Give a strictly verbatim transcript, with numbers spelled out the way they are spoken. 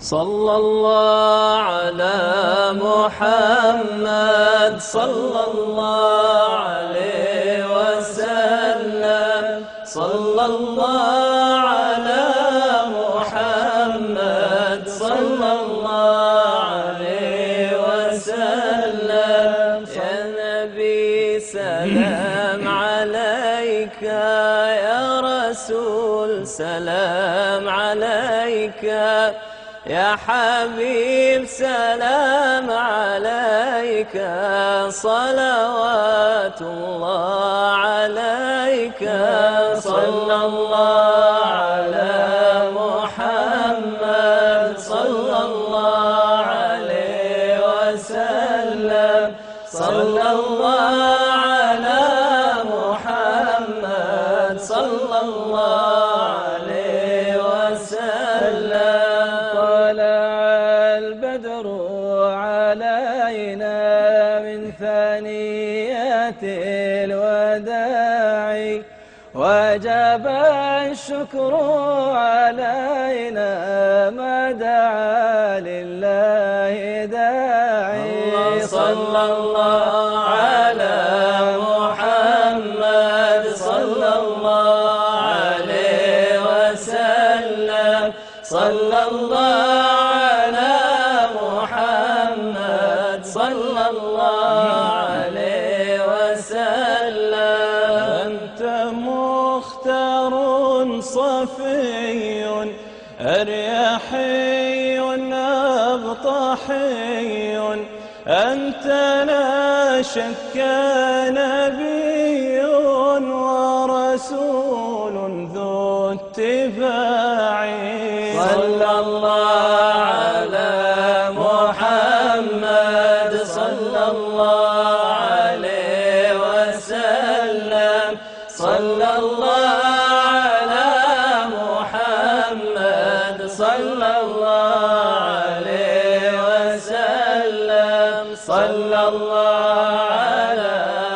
صلى الله على محمد صلى الله عليه وسلم صلى الله على محمد صلى الله عليه وسلم يا نبي سلام عليك يا رسول سلام عليك يا حبيب سلام عليك صلوات الله عليك صلى الله على محمد صلى الله عليه وسلم صلى الله على محمد صلى الله عليه وسلم البدر علينا من ثنيات الوداع وجب الشكر علينا ما دعا لله داعي صلى الله على محمد صلى الله عليه وسلم صلى الله صلى الله عليه وسلم أنت مختار صفي أريحي أبطحي أنت لا شك نبي ورسول ذو اتباع صلى الله على محمد صلى الله عليه وسلم صلى الله على محمد صلى الله عليه وسلم صلى الله على